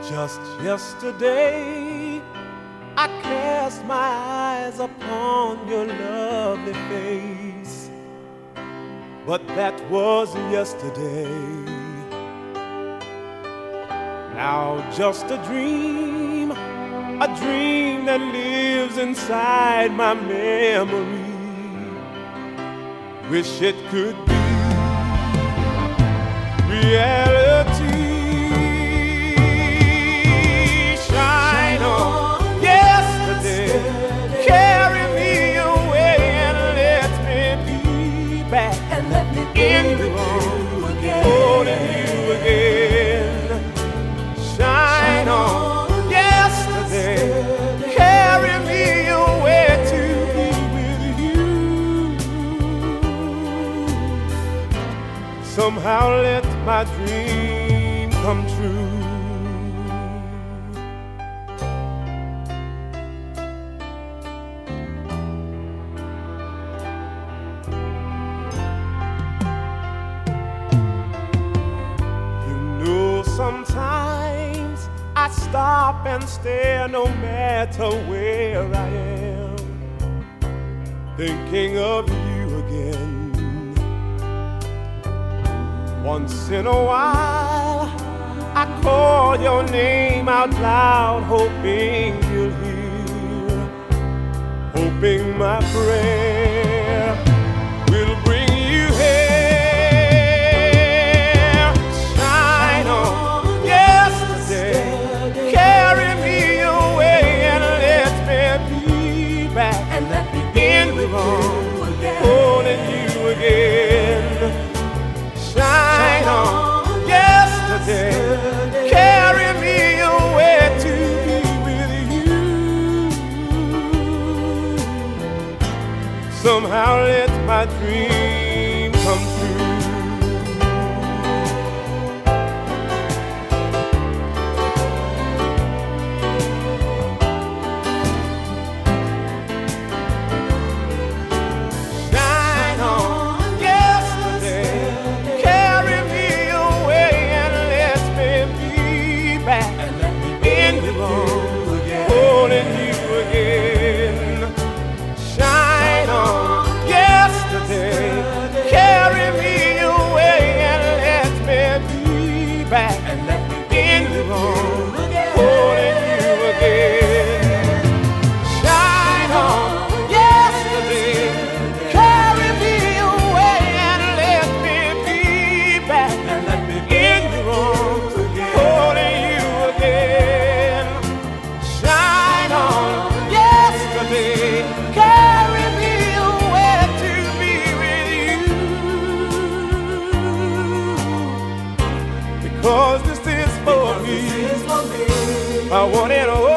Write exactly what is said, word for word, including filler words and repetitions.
Just yesterday, I cast my eyes upon your lovely face, but that was yesterday. Now just a dream, a dream that lives inside my memory. Wish it could be reality. Shine on yesterday, carry me away and let me be back and let me in the you again. holding you again. Shine on yesterday, carry me away to be with you. Somehow let my dream come true. Sometimes I stop and stare no matter where I am, thinking of you again. Once in a while I call your name out loud, hoping you'll hear, hoping my prayer will bring you here. And let me in the wrong, holding you again. Shine on yesterday, carry me away to be with you. Somehow let my dream come true. Holding you again. Shine on yesterday, carry me away and let me be back and let me in the wrong, holding you again. Shine on yesterday, carry me away and let me be back and let me in the wrong, holding you again. Shine on yesterday, carry me away to be with you. Because this is for me, I want it all.